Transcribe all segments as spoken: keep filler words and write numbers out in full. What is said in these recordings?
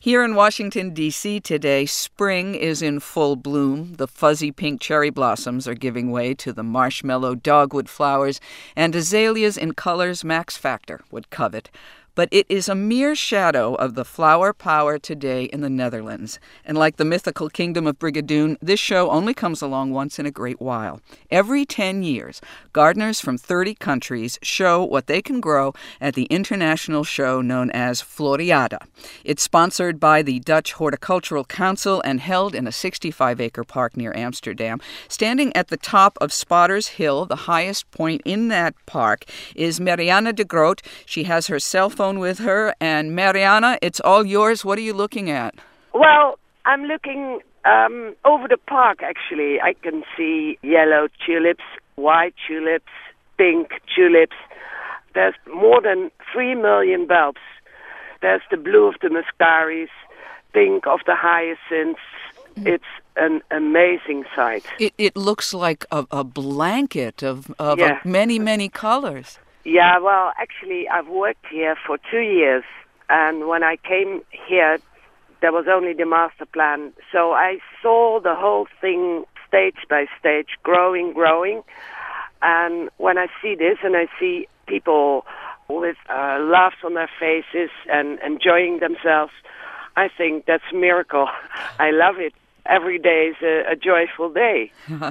Here in Washington, D C today, spring is in full bloom. The fuzzy pink cherry blossoms are giving way to the marshmallow dogwood flowers and azaleas in colors Max Factor would covet. But it is a mere shadow of the flower power today in the Netherlands. And like the mythical kingdom of Brigadoon, this show only comes along once in a great while. Every ten years, gardeners from thirty countries show what they can grow at the international show known as Floriade. It's sponsored by the Dutch Horticultural Council and held in a sixty-five acre park near Amsterdam. Standing at the top of Spotter's Hill, the highest point in that park, is Marianne de Groot. She has her cell phone with her. And Marianne, it's all yours. What are you looking at? Well, I'm looking um, over the park, actually. I can see yellow tulips, white tulips, pink tulips. There's more than three million bulbs. There's the blue of the muscaris, pink of the hyacinths. It's an amazing sight. It, it looks like a, a blanket of, of Yeah. a many, many colors. Yeah, well, actually, I've worked here for two years, and when I came here, there was only the master plan. So I saw the whole thing stage by stage, growing, growing. And when I see this, and I see people with uh, laughs on their faces and enjoying themselves, I think that's a miracle. I love it. Every day is a, a joyful day.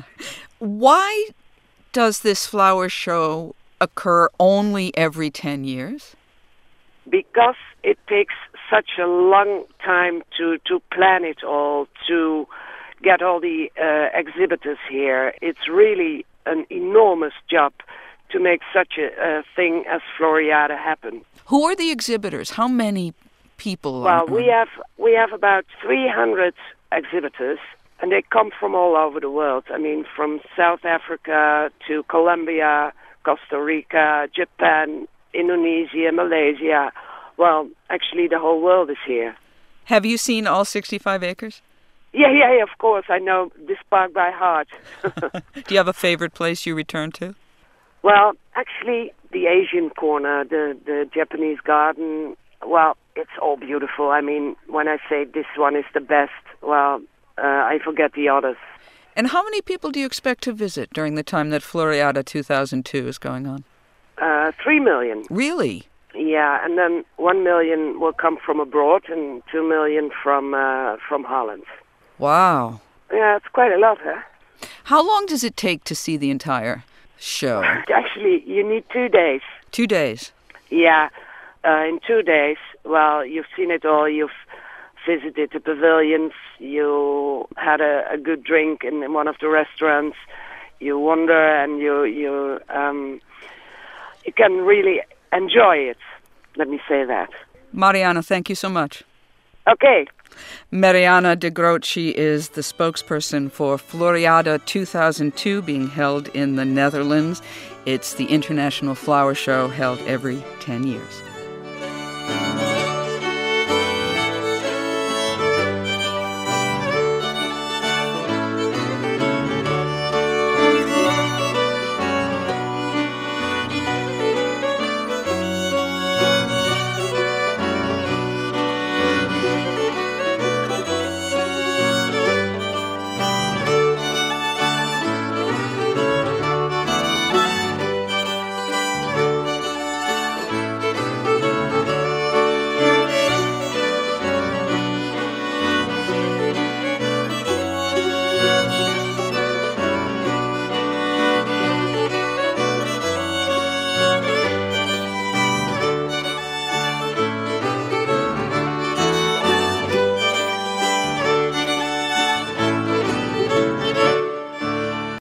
Why does this flower show occur only every ten years? Because it takes such a long time to, to plan it all, to get all the uh, exhibitors here. It's really an enormous job to make such a, a thing as Floriade happen. Who are the exhibitors? How many people Well, are we have we have about three hundred exhibitors, and they come from all over the world. I mean, from South Africa to Colombia, Costa Rica, Japan, Indonesia, Malaysia. Well, actually, the whole world is here. Have you seen all sixty-five acres? Yeah, yeah, yeah, of course. I know this park by heart. Do you have a favorite place you return to? Well, actually, the Asian corner, the, the Japanese garden, well, it's all beautiful. I mean, when I say this one is the best, well, uh, I forget the others. And how many people do you expect to visit during the time that Floriade two thousand two is going on? Uh, three million. Really? Yeah, and then one million will come from abroad and two million from uh, from Holland. Wow. Yeah, it's quite a lot, huh? How long does it take to see the entire show? Actually, you need two days. Two days. Yeah, uh, in two days, well, you've seen it all. You've visited the pavilions, you had a, a good drink in, in one of the restaurants, you wander and you you um, you can really enjoy it. Let me say that. Marianne, thank you so much. Okay. Marianne de Groot, she is the spokesperson for Floriade two thousand two being held in the Netherlands. It's the international flower show held every ten years.